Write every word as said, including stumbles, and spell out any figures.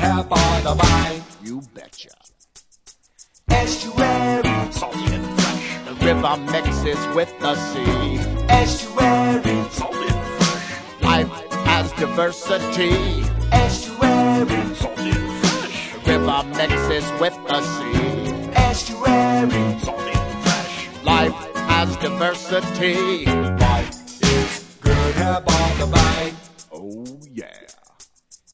hair by the by. You betcha. Estuary, Salty and fresh. The river mixes with the sea. estuary, Salty and fresh. Life has diversity. estuary, Salty and fresh. The river mixes with the sea. estuary. Salty and fresh. Life has diversity. Life is good hair by the by. Oh.